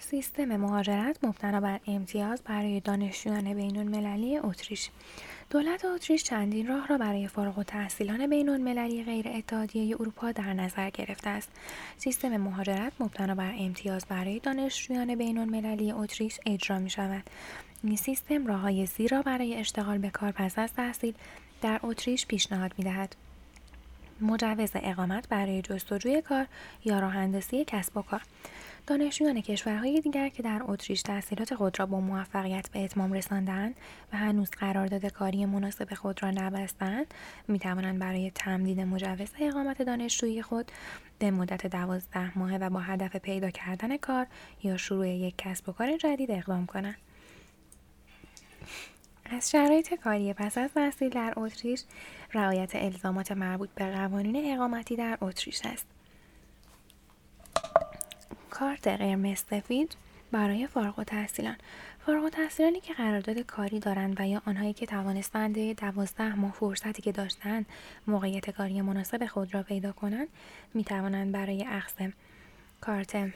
سیستم مهاجرت مبتنا بر امتیاز برای دانشجویان بین‌المللی اتریش. دولت اتریش چندین راه را برای فارغ‌التحصیلان بین‌المللی غیر اتحادیه اروپا در نظر گرفته است. سیستم مهاجرت مبتنا بر امتیاز برای دانشجویان بین‌المللی اتریش اجرا می‌شود. این سیستم راه‌های زیر را برای اشتغال به کار پس از تحصیل در اتریش پیشنهاد می‌دهد: مجوز اقامت برای جستجوی کار یا راه‌اندازی کسب و کار. دانشجویان کشورهای دیگر که در اتریش تحصیلات خود را با موفقیت به اتمام رسانده‌اند و هنوز قرارداد کاری مناسب خود را نبسته‌اند، می‌توانند برای تمدید مجوز اقامت دانشجویی خود به مدت 12 ماهه و با هدف پیدا کردن کار یا شروع یک کسب و کار جدید اقدام کنند. از شرایط کاری پس از تحصیل در اتریش، رعایت الزامات مربوط به قوانین اقامتی در اتریش است. کارت قرمز سفید برای فارغ‌التحصیلان. فارغ‌التحصیلانی که قرارداد کاری دارند و یا آنهایی که توانستند 12 ماه فرصتی که داشتند موقعیت کاری مناسب خود را پیدا کنند، می‌توانند برای اخذ کارت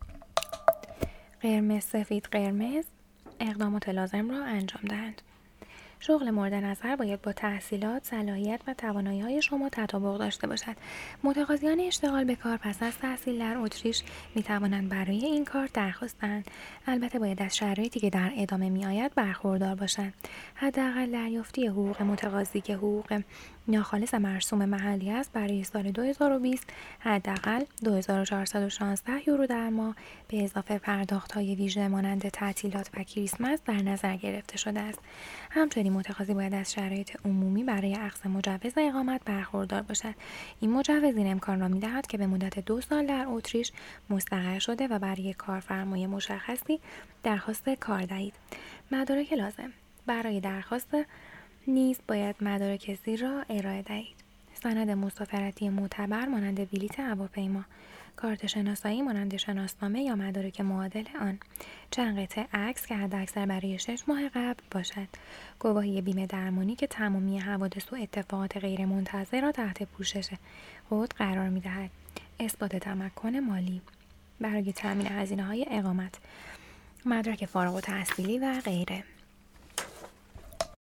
قرمز سفید قرمز اقدامات لازم را انجام دهند. شغل مورد نظر باید با تحصیلات، صلاحیت و توانایی‌های شما تطابق داشته باشد. متقاضیان اشتغال به کار پس از تحصیل در اتریش می‌توانند برای این کار درخواست دهند. البته باید از شرایطی که در ادامه می‌آید برخوردار باشند. حداقل دریافتی حقوق متقاضی که حقوق ناخالص مرسوم محلی است برای سال 2020 حداقل 2416 یورو در ماه به اضافه پرداخت‌های ویژه مانند تعطیلات و کریسمس در نظر گرفته شده است. همچنین متقاضی باید از شرایط عمومی برای اخذ مجوز اقامت برخوردار باشد. این مجوز این امکان را می‌دهد که به مدت 2 سال در اتریش مستقر شده و برای کارفرمای مشخصی درخواست کار دهید. مدارک لازم برای درخواست نیز باید مدارک زیر را ارائه دهید: سند مسافرتی معتبر مانند بلیط هواپیما، کارت شناسایی مانند شناسنامه یا مدارک معادل آن، چند قطعه عکس که حداکثر برای 6 ماه قبل باشد، گواهی بیمه درمانی که تمامی حوادث و اتفاقات غیرمنتظره را تحت پوشش خود قرار می‌دهد، اثبات تمکن مالی برای تامین هزینه‌های اقامت، مدرک فارغ‌التحصیلی و غیره.